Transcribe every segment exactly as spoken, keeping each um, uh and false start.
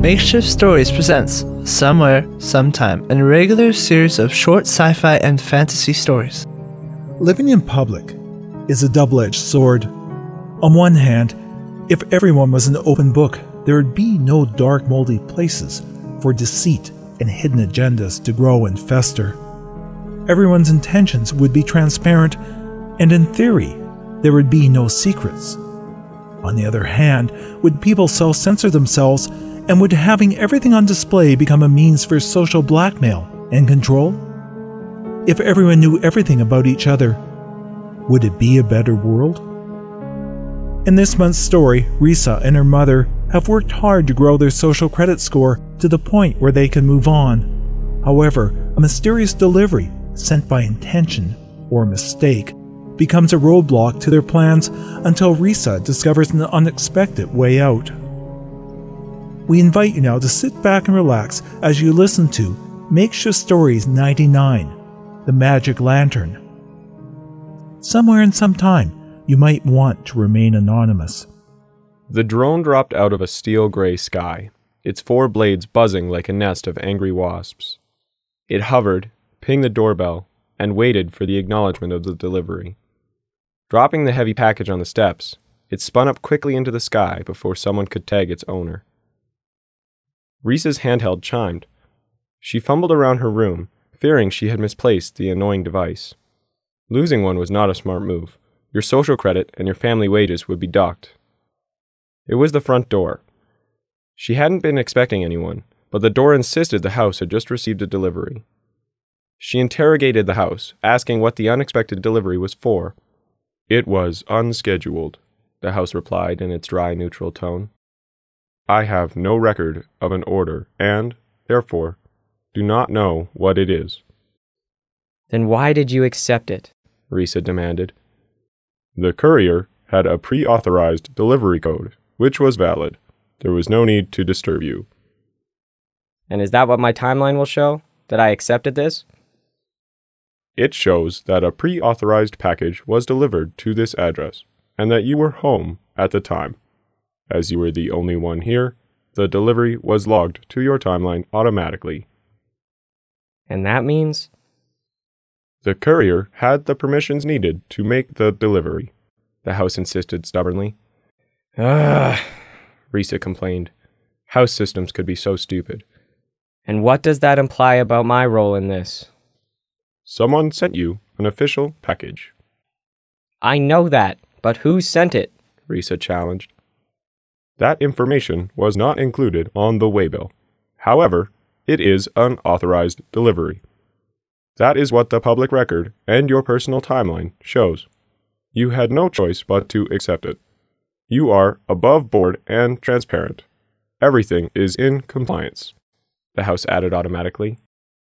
Makeshift Stories presents Somewhere, Sometime, a regular series of short sci-fi and fantasy stories. Living in public is a double-edged sword. On one hand, if everyone was an open book, there would be no dark, moldy places for deceit and hidden agendas to grow and fester. Everyone's intentions would be transparent, and in theory, there would be no secrets. On the other hand, would people self-censor themselves, and would having everything on display become a means for social blackmail and control? If everyone knew everything about each other, would it be a better world? In this month's story, Risa and her mother have worked hard to grow their social credit score to the point where they can move on. However, a mysterious delivery sent by intention or mistake becomes a roadblock to their plans until Risa discovers an unexpected way out. We invite you now to sit back and relax as you listen to Makeshift Stories ninety-nine, The Magic Lantern. Somewhere in some time, you might want to remain anonymous. The drone dropped out of a steel-gray sky, its four blades buzzing like a nest of angry wasps. It hovered, pinged the doorbell, and waited for the acknowledgement of the delivery. Dropping the heavy package on the steps, it spun up quickly into the sky before someone could tag its owner. Risa's handheld chimed. She fumbled around her room, fearing she had misplaced the annoying device. Losing one was not a smart move. Your social credit and your family wages would be docked. It was the front door. She hadn't been expecting anyone, but the door insisted the house had just received a delivery. She interrogated the house, asking what the unexpected delivery was for. It was unscheduled, the house replied in its dry, neutral tone. I have no record of an order and, therefore, do not know what it is. Then why did you accept it? Risa demanded. The courier had a pre-authorized delivery code, which was valid. There was no need to disturb you. And is that what my timeline will show? That I accepted this? It shows that a pre-authorized package was delivered to this address, and that you were home at the time. As you were the only one here, the delivery was logged to your timeline automatically. And that means? The courier had the permissions needed to make the delivery, the house insisted stubbornly. Ugh, Risa complained. House systems could be so stupid. And what does that imply about my role in this? Someone sent you an official package. I know that, but who sent it? Risa challenged. That information was not included on the waybill. However, it is an authorized delivery. That is what the public record and your personal timeline shows. You had no choice but to accept it. You are above board and transparent. Everything is in compliance, the house added automatically.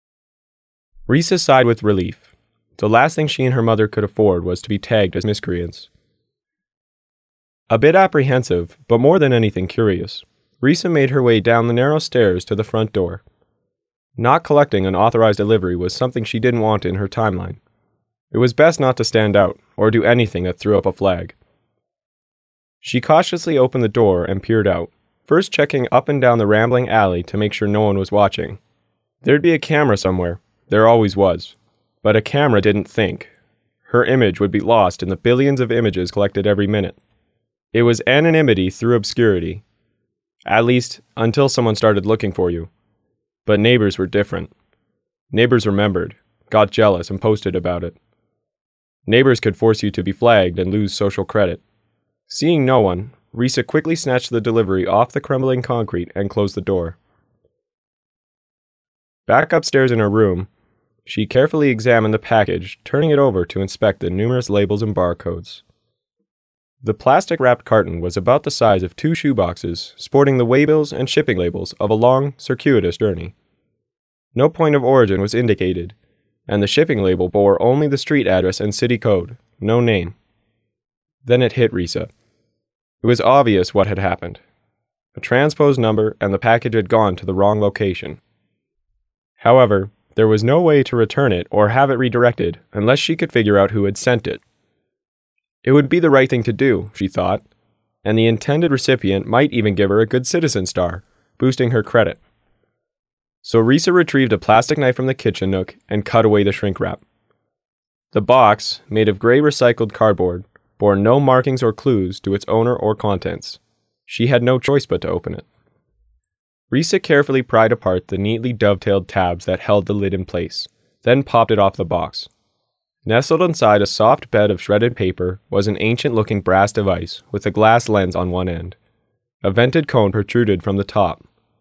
Risa sighed with relief. The last thing she and her mother could afford was to be tagged as miscreants. A bit apprehensive, but more than anything curious, Risa made her way down the narrow stairs to the front door. Not collecting an authorized delivery was something she didn't want in her timeline. It was best not to stand out or do anything that threw up a flag. She cautiously opened the door and peered out, first checking up and down the rambling alley to make sure no one was watching. There'd be a camera somewhere. There always was. But a camera didn't think. Her image would be lost in the billions of images collected every minute. It was anonymity through obscurity. At least, until someone started looking for you. But neighbors were different. Neighbors remembered, got jealous, and posted about it. Neighbors could force you to be flagged and lose social credit. Seeing no one, Risa quickly snatched the delivery off the crumbling concrete and closed the door. Back upstairs in her room, she carefully examined the package, turning it over to inspect the numerous labels and barcodes. The plastic-wrapped carton was about the size of two shoeboxes, sporting the waybills and shipping labels of a long, circuitous journey. No point of origin was indicated, and the shipping label bore only the street address and city code, no name. Then it hit Risa. It was obvious what had happened. A transposed number and the package had gone to the wrong location. However, there was no way to return it or have it redirected unless she could figure out who had sent it. It would be the right thing to do, she thought, and the intended recipient might even give her a good citizen star, boosting her credit. So Risa retrieved a plastic knife from the kitchen nook and cut away the shrink wrap. The box, made of gray recycled cardboard, bore no markings or clues to its owner or contents. She had no choice but to open it. Risa carefully pried apart the neatly dovetailed tabs that held the lid in place, then popped it off the box. Nestled inside a soft bed of shredded paper was an ancient-looking brass device with a glass lens on one end. A vented cone protruded from the top.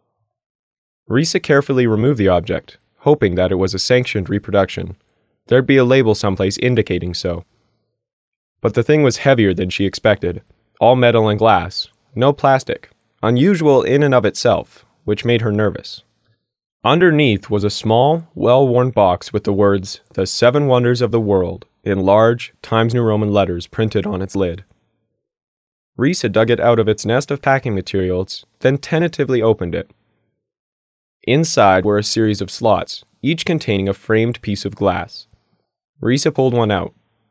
Risa carefully removed the object, hoping that it was a sanctioned reproduction. There'd be a label someplace indicating so. But the thing was heavier than she expected, all metal and glass, no plastic, unusual in and of itself, which made her nervous. Underneath was a small, well-worn box with the words, "The Seven Wonders of the World," in large, Times New Roman letters printed on its lid. Risa dug it out of its nest of packing materials, then tentatively opened it. Inside were a series of slots, each containing a framed piece of glass. Risa pulled one out.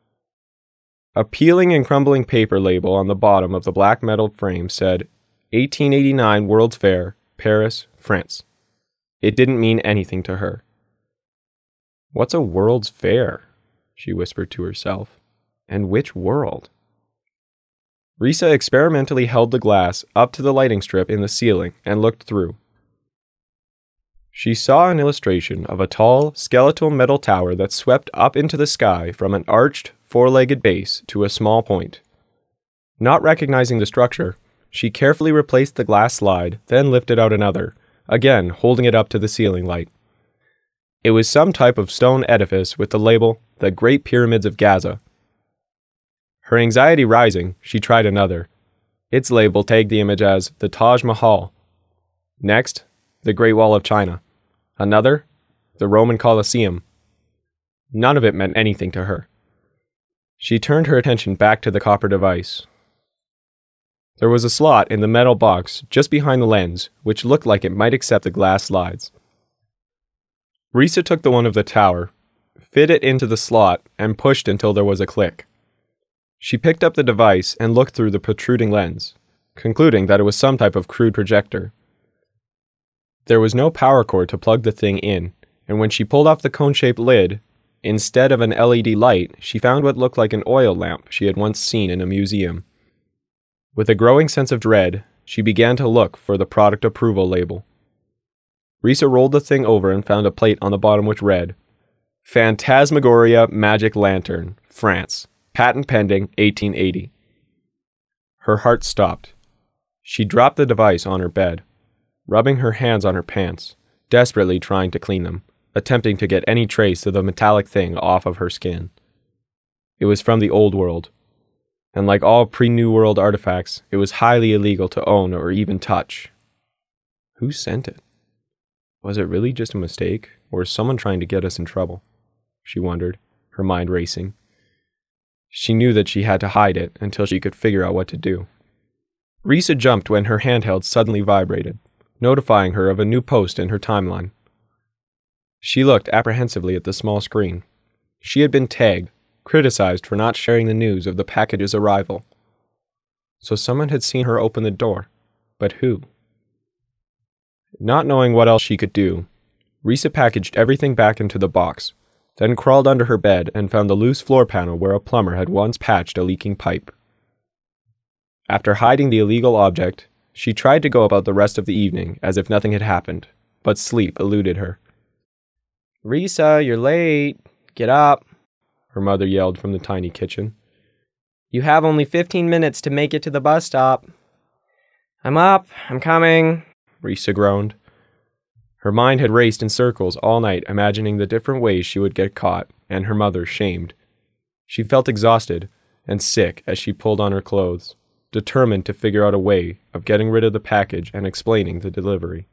A peeling and crumbling paper label on the bottom of the black metal frame said, eighteen eighty-nine World's Fair, Paris, France. It didn't mean anything to her. "What's a World's Fair?" she whispered to herself. "And which world?" Risa experimentally held the glass up to the lighting strip in the ceiling and looked through. She saw an illustration of a tall, skeletal metal tower that swept up into the sky from an arched, four-legged base to a small point. Not recognizing the structure, she carefully replaced the glass slide, then lifted out another, again holding it up to the ceiling light. It was some type of stone edifice with the label, "The Great Pyramids of Gaza." Her anxiety rising, she tried another. Its label tagged the image as the Taj Mahal. Next, the Great Wall of China. Another, the Roman Colosseum. None of it meant anything to her. She turned her attention back to the copper device. There was a slot in the metal box just behind the lens, which looked like it might accept the glass slides. Risa took the one of the tower, fit it into the slot, and pushed until there was a click. She picked up the device and looked through the protruding lens, concluding that it was some type of crude projector. There was no power cord to plug the thing in, and when she pulled off the cone-shaped lid, instead of an L E D light, she found what looked like an oil lamp she had once seen in a museum. With a growing sense of dread, she began to look for the product approval label. Risa rolled the thing over and found a plate on the bottom which read, "Phantasmagoria Magic Lantern, France. Patent pending, eighteen eighty. Her heart stopped. She dropped the device on her bed, rubbing her hands on her pants, desperately trying to clean them, attempting to get any trace of the metallic thing off of her skin. It was from the Old World, and like all pre-New World artifacts, it was highly illegal to own or even touch. Who sent it? Was it really just a mistake, or was someone trying to get us in trouble? She wondered, her mind racing. She knew that she had to hide it until she could figure out what to do. Risa jumped when her handheld suddenly vibrated, notifying her of a new post in her timeline. She looked apprehensively at the small screen. She had been tagged, criticized for not sharing the news of the package's arrival. So someone had seen her open the door, but who? Not knowing what else she could do, Risa packaged everything back into the box, then crawled under her bed and found the loose floor panel where a plumber had once patched a leaking pipe. After hiding the illegal object, she tried to go about the rest of the evening as if nothing had happened, but sleep eluded her. "Risa, you're late. Get up," her mother yelled from the tiny kitchen. "You have only fifteen minutes to make it to the bus stop." "I'm up. I'm coming," Risa groaned. Her mind had raced in circles all night, imagining the different ways she would get caught, and her mother shamed. She felt exhausted and sick as she pulled on her clothes, determined to figure out a way of getting rid of the package and explaining the delivery.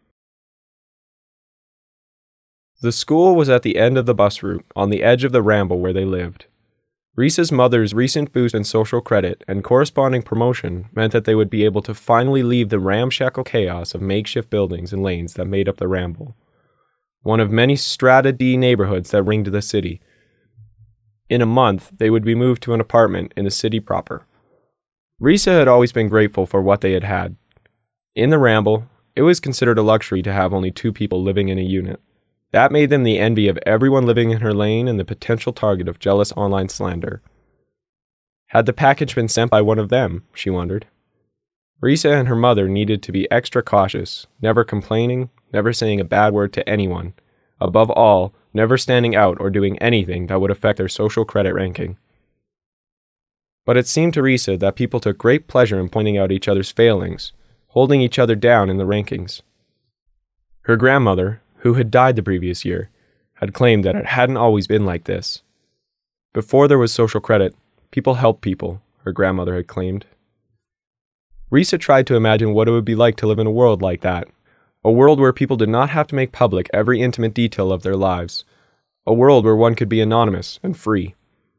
The school was at the end of the bus route, on the edge of the ramble where they lived. Risa's mother's recent boost in social credit and corresponding promotion meant that they would be able to finally leave the ramshackle chaos of makeshift buildings and lanes that made up the ramble, one of many Strata D neighborhoods that ringed the city. In a month, they would be moved to an apartment in the city proper. Risa had always been grateful for what they had had. In the ramble, it was considered a luxury to have only two people living in a unit. That made them the envy of everyone living in her lane and the potential target of jealous online slander. Had the package been sent by one of them, she wondered. Risa and her mother needed to be extra cautious, never complaining, never saying a bad word to anyone. Above all, never standing out or doing anything that would affect their social credit ranking. But it seemed to Risa that people took great pleasure in pointing out each other's failings, holding each other down in the rankings. Her grandmother, who had died the previous year, had claimed that it hadn't always been like this. Before there was social credit, people helped people, her grandmother had claimed. Risa tried to imagine what it would be like to live in a world like that, a world where people did not have to make public every intimate detail of their lives, a world where one could be anonymous and free.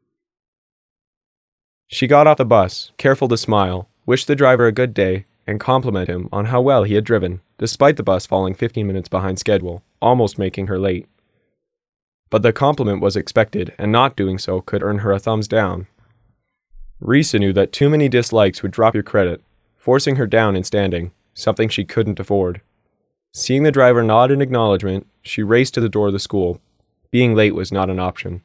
She got off the bus, careful to smile, wished the driver a good day, and compliment him on how well he had driven, despite the bus falling fifteen minutes behind schedule, almost making her late. But the compliment was expected, and not doing so could earn her a thumbs down. Risa knew that too many dislikes would drop your credit, forcing her down in standing, something she couldn't afford. Seeing the driver nod in acknowledgement, she raced to the door of the school. Being late was not an option.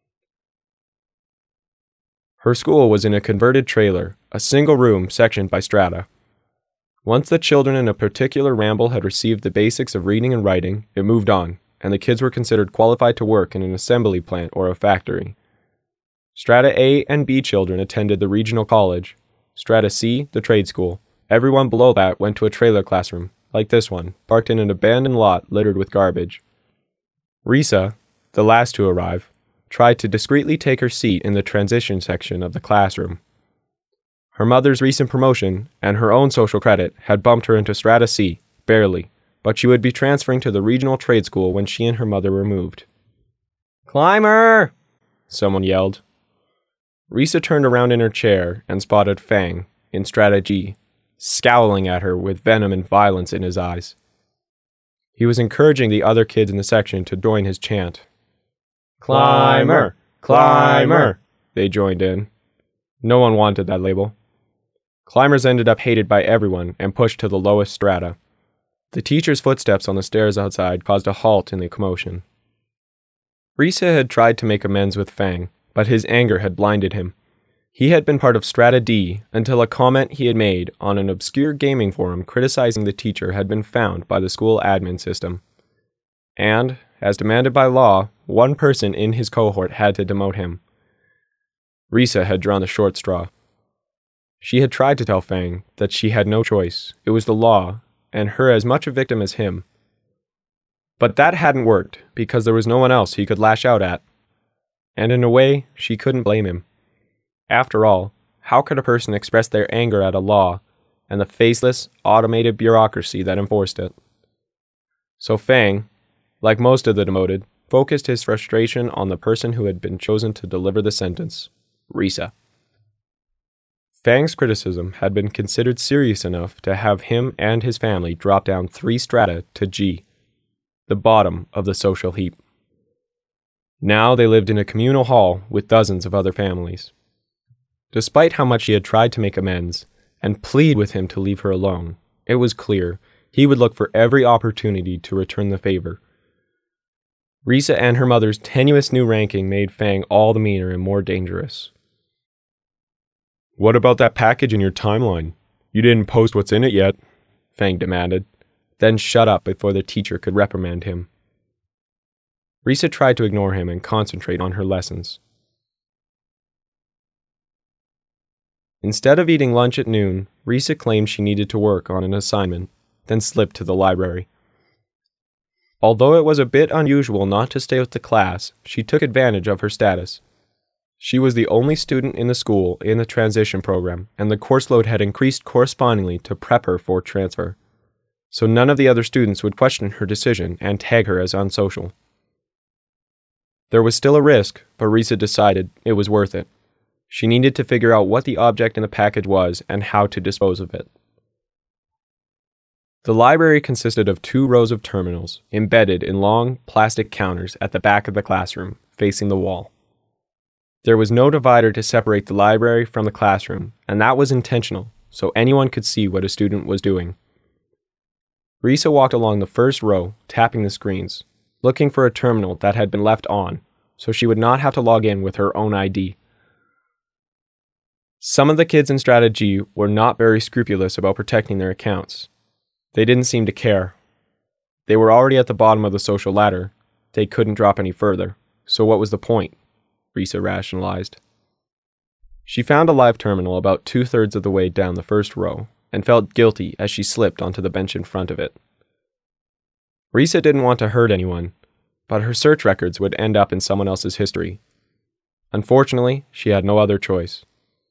Her school was in a converted trailer, a single room sectioned by strata. Once the children in a particular ramble had received the basics of reading and writing, it moved on, and the kids were considered qualified to work in an assembly plant or a factory. Strata A and B children attended the regional college. Strata C, the trade school. Everyone below that went to a trailer classroom, like this one, parked in an abandoned lot littered with garbage. Risa, the last to arrive, tried to discreetly take her seat in the transition section of the classroom. Her mother's recent promotion and her own social credit had bumped her into Strata C, barely, but she would be transferring to the regional trade school when she and her mother were moved. "Climber!" someone yelled. Risa turned around in her chair and spotted Fang, in Strata G, scowling at her with venom and violence in his eyes. He was encouraging the other kids in the section to join his chant. "Climber! Climber!" They joined in. No one wanted that label. Climbers ended up hated by everyone and pushed to the lowest strata. The teacher's footsteps on the stairs outside caused a halt in the commotion. Risa had tried to make amends with Fang, but his anger had blinded him. He had been part of Strata D until a comment he had made on an obscure gaming forum criticizing the teacher had been found by the school admin system. And, as demanded by law, one person in his cohort had to demote him. Risa had drawn the short straw. She had tried to tell Fang that she had no choice. It was the law, and her as much a victim as him. But that hadn't worked, because there was no one else he could lash out at. And in a way, she couldn't blame him. After all, how could a person express their anger at a law and the faceless, automated bureaucracy that enforced it? So Fang, like most of the demoted, focused his frustration on the person who had been chosen to deliver the sentence, Risa. Fang's criticism had been considered serious enough to have him and his family drop down three strata to G, the bottom of the social heap. Now they lived in a communal hall with dozens of other families. Despite how much she had tried to make amends and plead with him to leave her alone, it was clear he would look for every opportunity to return the favor. Risa and her mother's tenuous new ranking made Fang all the meaner and more dangerous. "What about that package in your timeline? You didn't post what's in it yet," Fang demanded, then shut up before the teacher could reprimand him. Risa tried to ignore him and concentrate on her lessons. Instead of eating lunch at noon, Risa claimed she needed to work on an assignment, then slipped to the library. Although it was a bit unusual not to stay with the class, she took advantage of her status. She was the only student in the school in the transition program, and the course load had increased correspondingly to prep her for transfer. So none of the other students would question her decision and tag her as unsocial. There was still a risk, but Risa decided it was worth it. She needed to figure out what the object in the package was and how to dispose of it. The library consisted of two rows of terminals, embedded in long, plastic counters at the back of the classroom, facing the wall. There was no divider to separate the library from the classroom, and that was intentional, so anyone could see what a student was doing. Risa walked along the first row, tapping the screens, looking for a terminal that had been left on, so she would not have to log in with her own I D. Some of the kids in Strata G were not very scrupulous about protecting their accounts. They didn't seem to care. They were already at the bottom of the social ladder. They couldn't drop any further. So what was the point? Risa rationalized. She found a live terminal about two-thirds of the way down the first row and felt guilty as she slipped onto the bench in front of it. Risa didn't want to hurt anyone, but her search records would end up in someone else's history. Unfortunately, she had no other choice.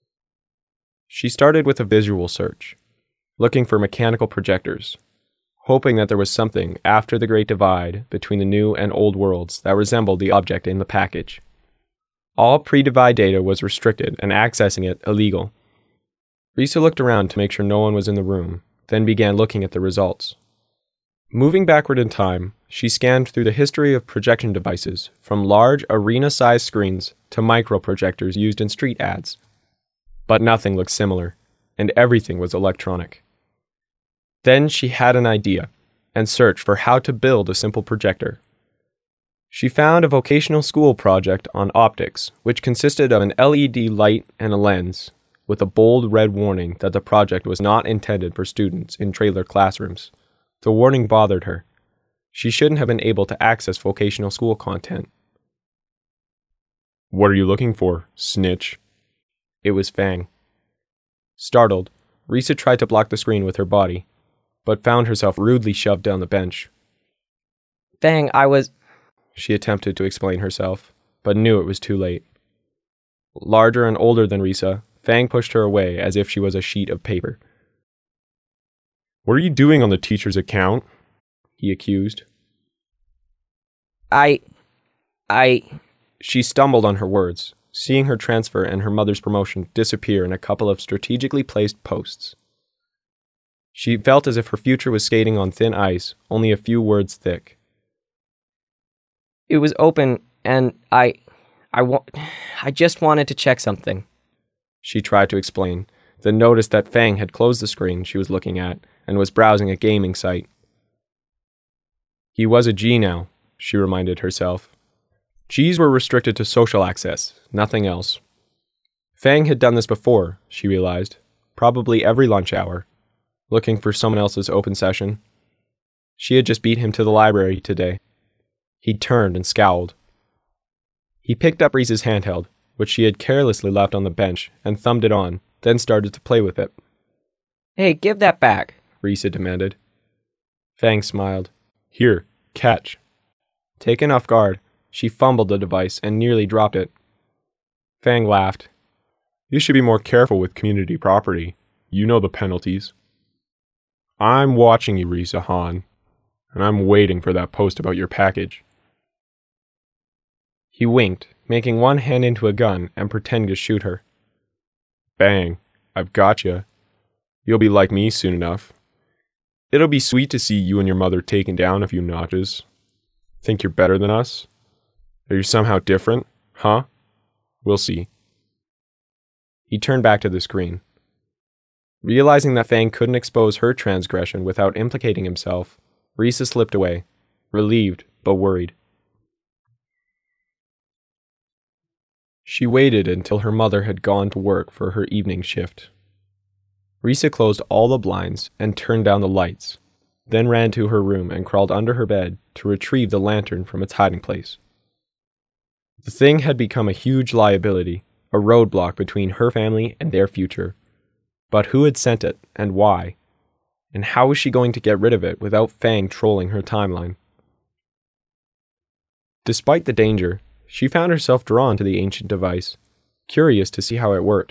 She started with a visual search, looking for mechanical projectors, hoping that there was something after the Great Divide between the new and old worlds that resembled the object in the package. All pre-divide data was restricted and accessing it illegal. Risa looked around to make sure no one was in the room, then began looking at the results. Moving backward in time, she scanned through the history of projection devices, from large arena-sized screens to micro-projectors used in street ads. But nothing looked similar, and everything was electronic. Then she had an idea, and searched for how to build a simple projector. She found a vocational school project on optics, which consisted of an L E D light and a lens, with a bold red warning that the project was not intended for students in trailer classrooms. The warning bothered her. She shouldn't have been able to access vocational school content. "What are you looking for, snitch?" It was Fang. Startled, Risa tried to block the screen with her body, but found herself rudely shoved down the bench. Fang, I was... She attempted to explain herself, but knew it was too late. Larger and older than Risa, Fang pushed her away as if she was a sheet of paper. "What are you doing on the teacher's account?" he accused. I... I... She stumbled on her words, seeing her transfer and her mother's promotion disappear in a couple of strategically placed posts. She felt as if her future was skating on thin ice, only a few words thick. It was open, and I... I, wa- I just wanted to check something. She tried to explain, then noticed that Fang had closed the screen she was looking at and was browsing a gaming site. He was a G now, she reminded herself. Gs were restricted to social access, nothing else. Fang had done this before, she realized, probably every lunch hour, looking for someone else's open session. She had just beat him to the library today. He turned and scowled. He picked up Risa's handheld, which she had carelessly left on the bench, and thumbed it on, then started to play with it. "Hey, give that back," Risa demanded. Fang smiled. "Here, catch." Taken off guard, she fumbled the device and nearly dropped it. Fang laughed. "You should be more careful with community property. You know the penalties." "I'm watching you, Risa Han, and I'm waiting for that post about your package." He winked, making one hand into a gun and pretending to shoot her. "Bang, I've gotcha. You'll be like me soon enough. It'll be sweet to see you and your mother taken down a few notches. Think you're better than us? Are you somehow different, huh? We'll see." He turned back to the screen. Realizing that Fang couldn't expose her transgression without implicating himself, Risa slipped away, relieved but worried. She waited until her mother had gone to work for her evening shift. Risa closed all the blinds and turned down the lights, then ran to her room and crawled under her bed to retrieve the lantern from its hiding place. The thing had become a huge liability, a roadblock between her family and their future. But who had sent it, and why? And how was she going to get rid of it without Fang trolling her timeline? Despite the danger, she found herself drawn to the ancient device, curious to see how it worked.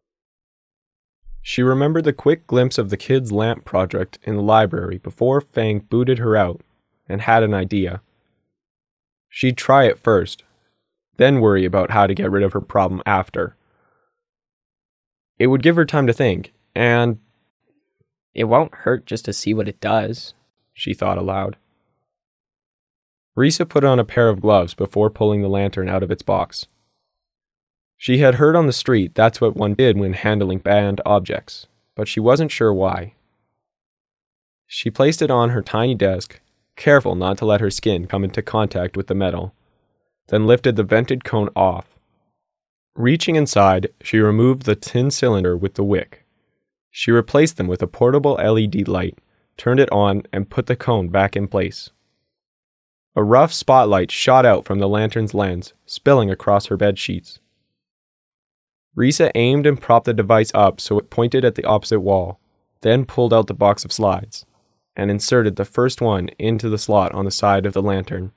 She remembered the quick glimpse of the kids' lamp project in the library before Fang booted her out, and had an idea. She'd try it first, then worry about how to get rid of her problem after. It would give her time to think, and it won't hurt just to see what it does, she thought aloud. Risa put on a pair of gloves before pulling the lantern out of its box. She had heard on the street that's what one did when handling banned objects, but she wasn't sure why. She placed it on her tiny desk, careful not to let her skin come into contact with the metal, then lifted the vented cone off. Reaching inside, she removed the tin cylinder with the wick. She replaced them with a portable L E D light, turned it on, and put the cone back in place. A rough spotlight shot out from the lantern's lens, spilling across her bed sheets. Risa aimed and propped the device up so it pointed at the opposite wall, then pulled out the box of slides, and inserted the first one into the slot on the side of the lantern.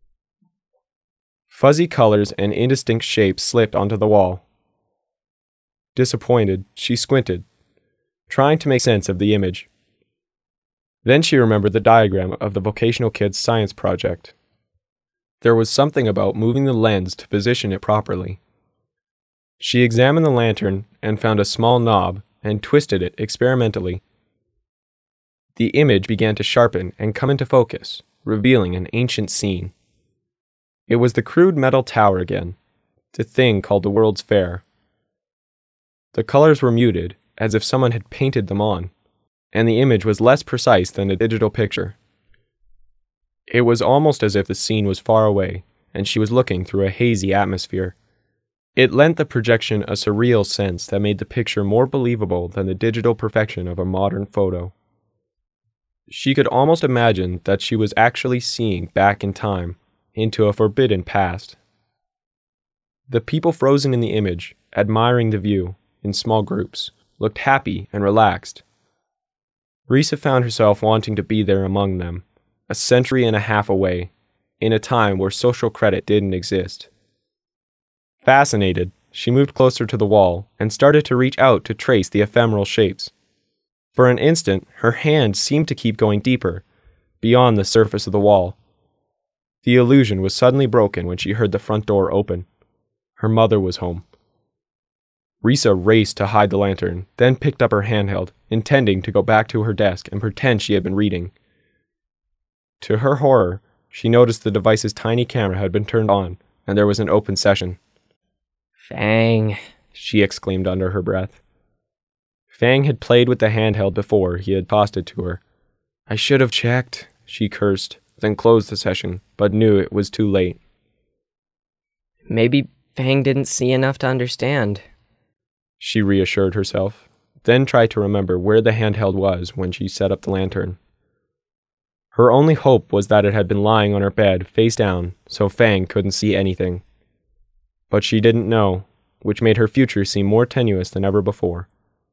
Fuzzy colors and indistinct shapes slipped onto the wall. Disappointed, she squinted, trying to make sense of the image. Then she remembered the diagram of the vocational kids' science project. There was something about moving the lens to position it properly. She examined the lantern and found a small knob and twisted it experimentally. The image began to sharpen and come into focus, revealing an ancient scene. It was the crude metal tower again, the thing called the World's Fair. The colors were muted, as if someone had painted them on, and the image was less precise than a digital picture. It was almost as if the scene was far away, and she was looking through a hazy atmosphere. It lent the projection a surreal sense that made the picture more believable than the digital perfection of a modern photo. She could almost imagine that she was actually seeing back in time, into a forbidden past. The people frozen in the image, admiring the view, in small groups, looked happy and relaxed. Risa found herself wanting to be there among them, a century and a half away, in a time where social credit didn't exist. Fascinated, she moved closer to the wall and started to reach out to trace the ephemeral shapes. For an instant, her hand seemed to keep going deeper, beyond the surface of the wall. The illusion was suddenly broken when she heard the front door open. Her mother was home. Risa raced to hide the lantern, then picked up her handheld, intending to go back to her desk and pretend she had been reading. To her horror, she noticed the device's tiny camera had been turned on, and there was an open session. "Fang," she exclaimed under her breath. Fang had played with the handheld before he had tossed it to her. "I should have checked," she cursed, then closed the session, but knew it was too late. "Maybe Fang didn't see enough to understand," she reassured herself, then tried to remember where the handheld was when she set up the lantern. Her only hope was that it had been lying on her bed, face down, so Fang couldn't see anything. But she didn't know, which made her future seem more tenuous than ever before.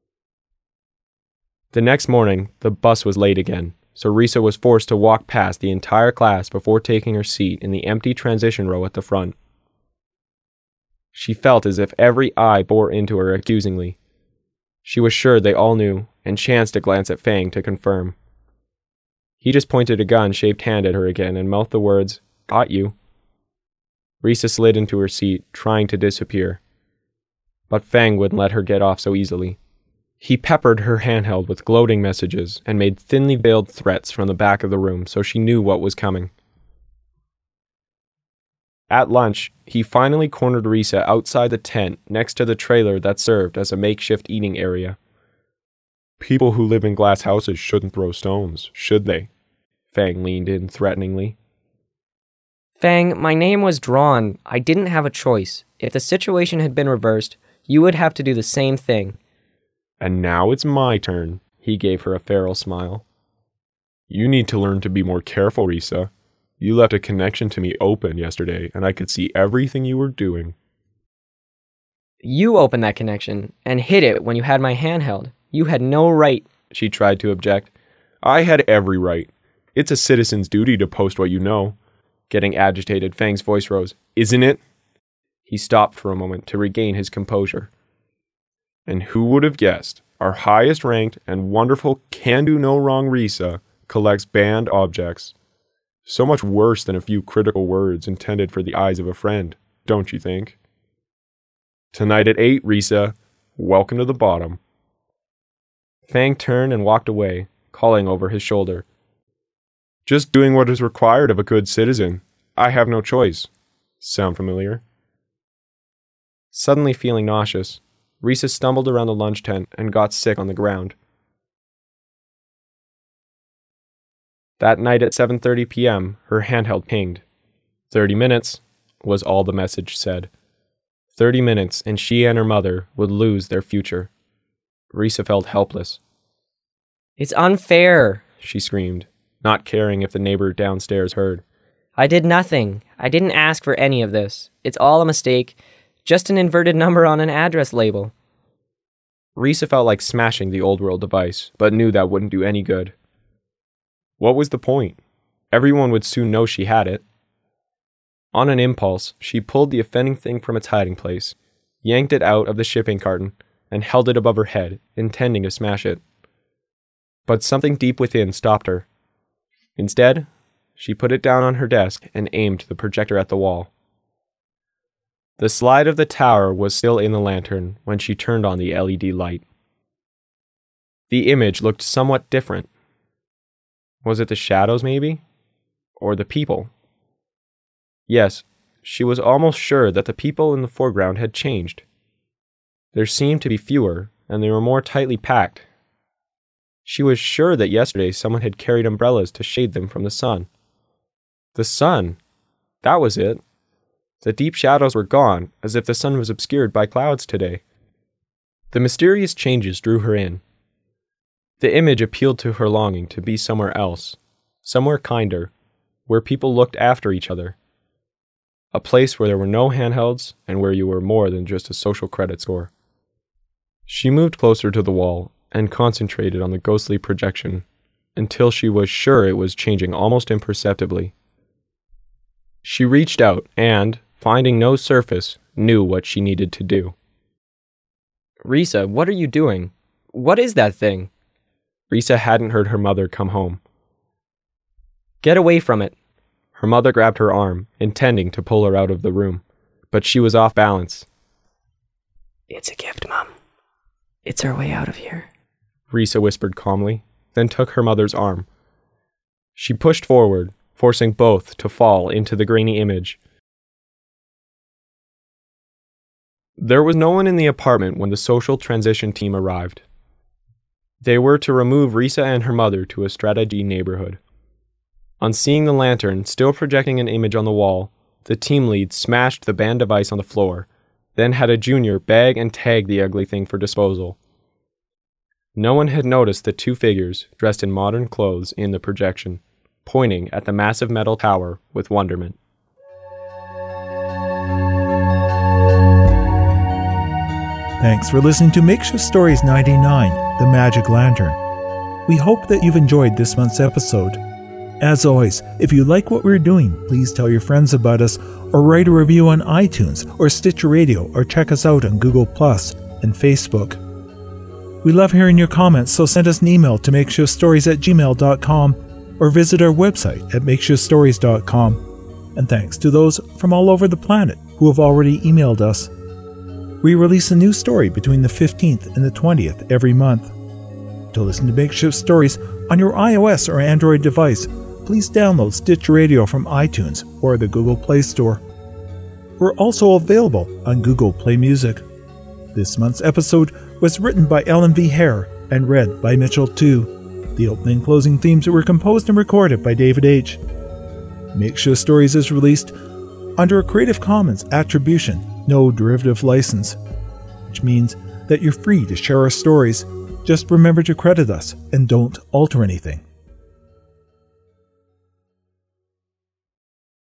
The next morning, the bus was late again, so Risa was forced to walk past the entire class before taking her seat in the empty transition row at the front. She felt as if every eye bore into her accusingly. She was sure they all knew, and chanced to glance at Fang to confirm. He just pointed a gun-shaped hand at her again and mouthed the words, "Got you." Risa slid into her seat, trying to disappear. But Fang wouldn't let her get off so easily. He peppered her handheld with gloating messages and made thinly veiled threats from the back of the room so she knew what was coming. At lunch, he finally cornered Risa outside the tent next to the trailer that served as a makeshift eating area. "People who live in glass houses shouldn't throw stones, should they?" Fang leaned in threateningly. "Fang, my name was drawn. I didn't have a choice. If the situation had been reversed, you would have to do the same thing." "And now it's my turn." He gave her a feral smile. "You need to learn to be more careful, Risa. You left a connection to me open yesterday, and I could see everything you were doing." "You opened that connection and hid it when you had my handheld. You had no right," she tried to object. "I had every right. It's a citizen's duty to post what you know." Getting agitated, Fang's voice rose. "Isn't it?" He stopped for a moment to regain his composure. "And who would have guessed? Our highest ranked and wonderful can-do-no-wrong Risa collects banned objects. So much worse than a few critical words intended for the eyes of a friend, don't you think? Tonight at eight, Risa. Welcome to the bottom." Fang turned and walked away, calling over his shoulder. "Just doing what is required of a good citizen. I have no choice." Sound familiar? Suddenly feeling nauseous, Risa stumbled around the lunch tent and got sick on the ground. That night at seven thirty p.m., her handheld pinged. Thirty minutes was all the message said. Thirty minutes, and she and her mother would lose their future. Risa felt helpless. It's unfair, she screamed, not caring if the neighbor downstairs heard. I did nothing. I didn't ask for any of this. It's all a mistake. Just an inverted number on an address label. Risa felt like smashing the old world device, but knew that wouldn't do any good. What was the point? Everyone would soon know she had it. On an impulse, she pulled the offending thing from its hiding place, yanked it out of the shipping carton, and held it above her head, intending to smash it. But something deep within stopped her. Instead, she put it down on her desk and aimed the projector at the wall. The slide of the tower was still in the lantern when she turned on the L E D light. The image looked somewhat different. Was it the shadows, maybe? Or the people? Yes, she was almost sure that the people in the foreground had changed. There seemed to be fewer, and they were more tightly packed. She was sure that yesterday someone had carried umbrellas to shade them from the sun. The sun! That was it. The deep shadows were gone, as if the sun was obscured by clouds today. The mysterious changes drew her in. The image appealed to her longing to be somewhere else, somewhere kinder, where people looked after each other. A place where there were no handhelds and where you were more than just a social credit score. She moved closer to the wall and concentrated on the ghostly projection until she was sure it was changing almost imperceptibly. She reached out and, finding no surface, knew what she needed to do. Risa, what are you doing? What is that thing? Risa hadn't heard her mother come home. Get away from it. Her mother grabbed her arm, intending to pull her out of the room, but she was off balance. It's a gift, Mom. It's our way out of here, Risa whispered calmly, then took her mother's arm. She pushed forward, forcing both to fall into the grainy image. There was no one in the apartment when the social transition team arrived. They were to remove Risa and her mother to a strategy neighborhood. On seeing the lantern still projecting an image on the wall, the team lead smashed the banned device on the floor, then had a junior bag and tag the ugly thing for disposal. No one had noticed the two figures, dressed in modern clothes, in the projection, pointing at the massive metal tower with wonderment. Thanks for listening to Makeshift Stories ninety-nine, The Magic Lantern. We hope that you've enjoyed this month's episode. As always, if you like what we're doing, please tell your friends about us or write a review on iTunes or Stitcher Radio or check us out on Google Plus and Facebook. We love hearing your comments, so send us an email to makeshiftstories at gmail dot com or visit our website at makeshift stories dot com. And thanks to those from all over the planet who have already emailed us. We release a new story between the fifteenth and the twentieth every month. To listen to Makeshift Stories on your iOS or Android device, please download Stitcher Radio from iTunes or the Google Play Store. We're also available on Google Play Music. This month's episode was written by Ellen V. Hare and read by Mitchell two. The opening and closing themes were composed and recorded by David H. Makeshift Stories is released under a Creative Commons Attribution, No Derivative License, which means that you're free to share our stories. Just remember to credit us and don't alter anything.